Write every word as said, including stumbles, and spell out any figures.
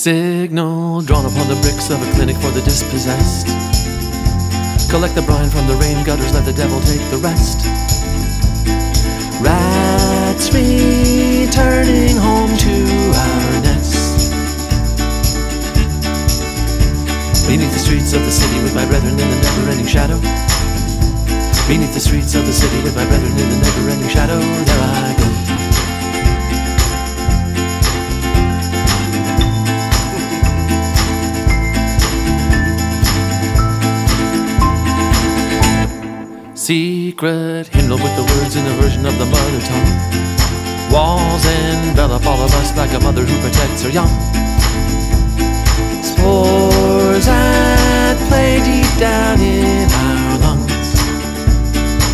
Signal drawn upon the bricks of a clinic for the dispossessed. Collect the brine from the rain gutters, let the devil take the rest. Rats returning home to our nest. Beneath the streets of the city with my brethren in the never-ending shadow. Beneath the streets of the city with my brethren in the never-ending shadow, there I go. Secret hymnal with the words in a version of the mother tongue. Walls envelop all of us like a mother who protects her young. Spores at play deep down in our